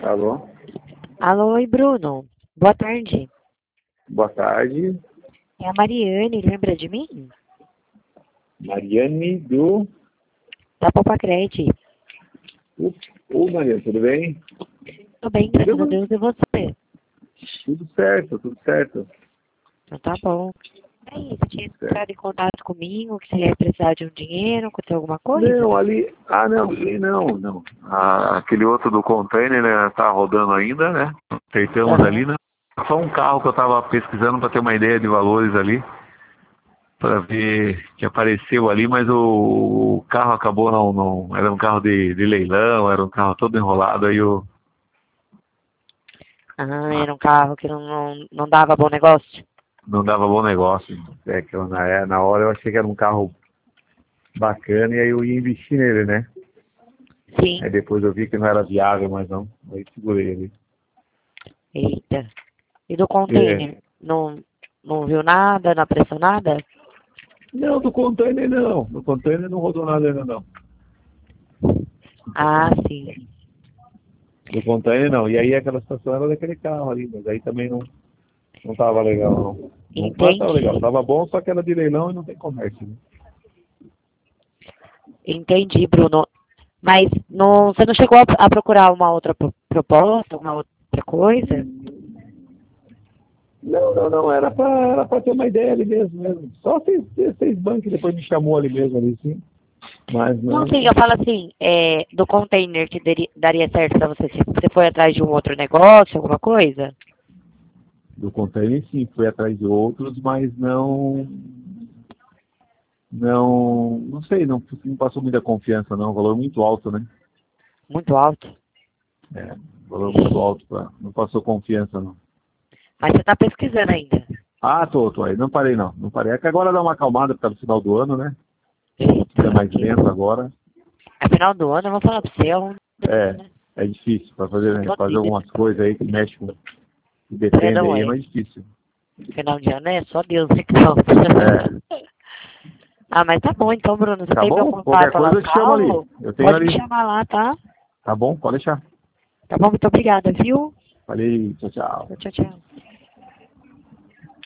Alô? Alô, oi, Bruno. Boa tarde. Boa tarde. É a Mariane, lembra de mim? Mariane do... Da Popacred. Ô, Mariane, tudo bem? Tô bem, graças a Deus, e você? Tudo certo, tudo certo. Então tá bom. É isso, tinha Tudo certo. entrado em contato comigo, que você ia precisar de um dinheiro, aconteceu alguma coisa? Não, ali... Ah, não, ali não. Aquele outro do container, né, tá rodando ainda, né? Acertamos ali, né? Só um carro que eu tava pesquisando para ter uma ideia de valores ali, para ver que apareceu ali, mas o carro acabou não... Era um carro de leilão, era um carro todo enrolado, aí o... Ah, era um carro que não dava bom negócio? Não dava bom negócio. É que na hora eu achei que era um carro bacana e aí eu ia investir nele, né? Sim. Aí depois eu vi que não era viável, mas não. Aí segurei ele. Eita. E do container? Não viu nada, não apressou nada? Não, do container não. Do container não rodou nada ainda não. Ah, sim. Do container não. E aí aquela situação era daquele carro ali, mas aí também não tava legal não. Não tava legal. Entendi. Tava bom, só que era de leilão e não tem comércio, né? Entendi, Bruno. Mas você não chegou a procurar uma outra proposta, alguma outra coisa? Não. Era pra ter uma ideia ali mesmo. Só fez banco e depois me chamou ali mesmo, ali sim. Mas Não, não. sim, eu falo assim, do container que daria certo pra você. Se você foi atrás de um outro negócio, alguma coisa? Do container sim, fui atrás de outros, mas não sei, não passou muita confiança não, valor muito alto, né? Muito alto. É, valor muito alto, não passou confiança não. Mas você tá pesquisando ainda. Ah, tô aí, não parei. É que agora dá uma acalmada por causa do final do ano, né? Fica mais Eita, lento agora. é final do ano, eu vou falar pra você, É, né? é difícil para fazer, né? Fazer Impossível. algumas coisas aí que mexe com, que É, depende não aí, é é. mais difícil. Final de ano é só Deus, né? que não. É, Ah, mas tá bom então, Bruno. Você tá tem meu bom? Qualquer contato lá coisa eu te chamo ali. salvo? Eu tenho Pode me ali. chamar lá, tá? Tá bom? Pode deixar. Tá bom? Muito obrigada, viu? Falei, tchau, tchau. Tchau, tchau.